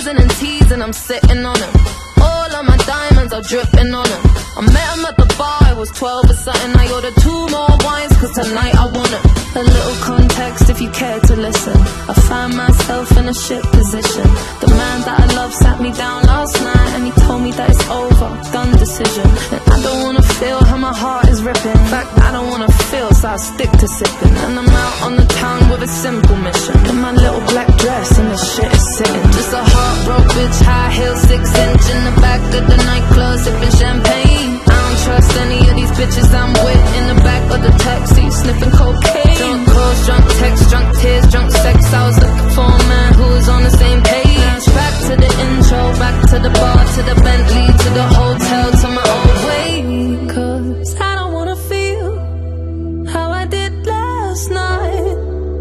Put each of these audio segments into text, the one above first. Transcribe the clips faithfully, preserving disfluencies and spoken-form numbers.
teasing and teasing, I'm sitting on him. All of my diamonds are dripping on him. I met him at the bar, I was twelve or something. I ordered two more wines, cause tonight I want it. A little context if you care to listen. I find myself in a shit position. The man that I love sat me down last night, and he told me that it's over, done decision. And I don't wanna feel how my heart is ripping. In fact, I don't wanna feel, so I stick to sipping. And I'm out on the town with a simple mission. In my little black dress and the shit is sitting. Just a heartbroken bitch, high heel, six inch. In the back of the nightclub, sipping champagne. I don't trust any of these bitches I'm with. In the back of the taxi, sniffing cocaine. Drunk calls, drunk texts, drunk tears, drunk sex. I was looking for a man who was on the same page. Back to the intro, back to the bar, to the Bentley, to the hotel, to my old way. Cause I don't wanna feel how I did last night.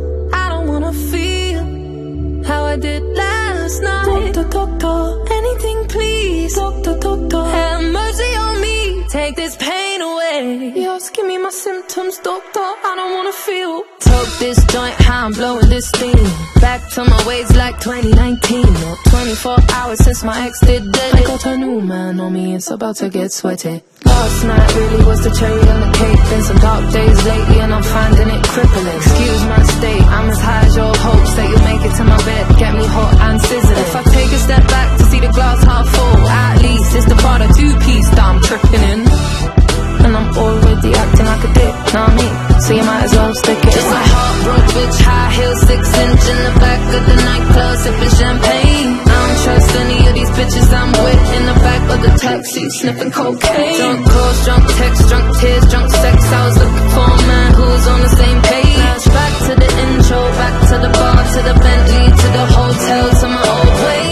I don't wanna feel how I did last night. Doctor, doctor, anything please. Doctor, doctor, have mercy on me. Take this pain away. Yes, give me my symptoms, doctor. I don't wanna feel. Took this joint, how I'm blowing this steam. Back to my ways like twenty nineteen. Or twenty-four hours since my ex did dead. I got a new man on me, it's about to get sweaty. Last night really was the cherry on the cake. Been some dark days lately and I'm finding it crippling. Excuse my state, I'm as high as your hopes that you'll make it to my bed. Get me hot and sizzling. If I take a step back to see the glass half full, at least it's the part of two-piece that I'm tripping in. And I'm already acting like a dick, know what I mean? So you might as well stick it. Just a heartbroken bitch, high heel, six inch. In the back of the nightclub, sipping champagne. I don't trust any of these bitches I'm with. In the back of the taxi, sniffing cocaine. Drunk calls, drunk texts, drunk tears, drunk sex. I was looking for a man who was on the same page. Back to the intro, back to the bar, to the Bentley, to the hotel, to my old way.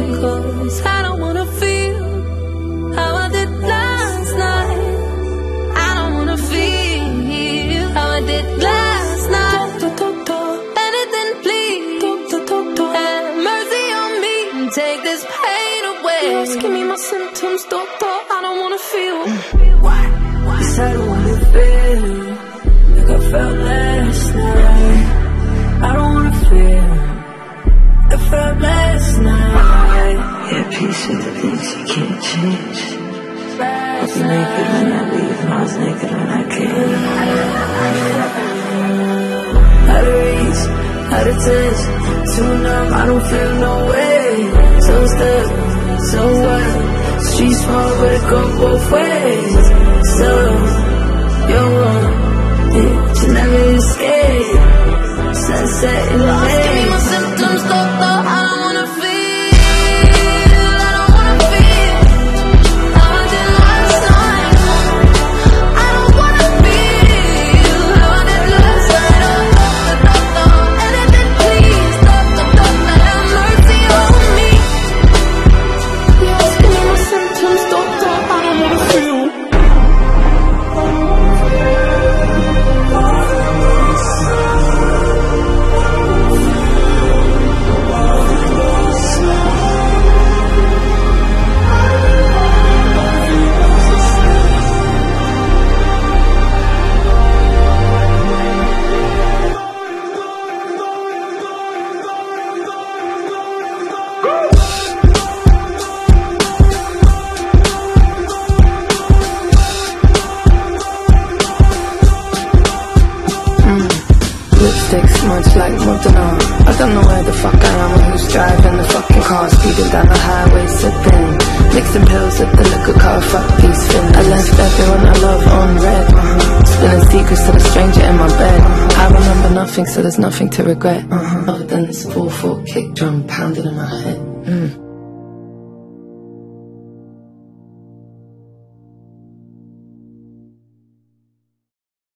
Cause I don't wanna feel how I did last night. I don't wanna feel how I did last night. Doctor, doctor, anything please. Doctor, doctor, have mercy on me. Take this pain away. Yes, give me my symptoms, doctor. I don't wanna feel. What? Yes, I don't wanna feel like I felt last night. I don't wanna feel like I felt last night. Yeah, peace with the things you can't change. I was naked when I leave, and I was naked when I came. Out of reach, out of touch, too numb, I don't feel no way. So stuck, so what? Street smart, but it go both ways. So, you're wrong, yeah, you never escape. Sunset in the Lost, give me my symptoms, doctor. I don't wanna feel. I don't wanna feel how I did last night. I don't wanna feel how I did last night. Oh, doctor, doctor, anything please. Doctor, doctor, have mercy on me. Yes, give me my symptoms, doctor. I don't wanna feel. Lipstick smudged like Madonna. I don't know where the fuck I am or who's driving the fucking car. Speeding down the highway, sipping, mixing pills at the liquor car. Fuck these feelings. I left everyone I love on red. uh-huh. Spilling secrets to the stranger in my bed. uh-huh. I remember nothing, so there's nothing to regret. uh-huh. Other than this four four kick drum pounding in my head. mm.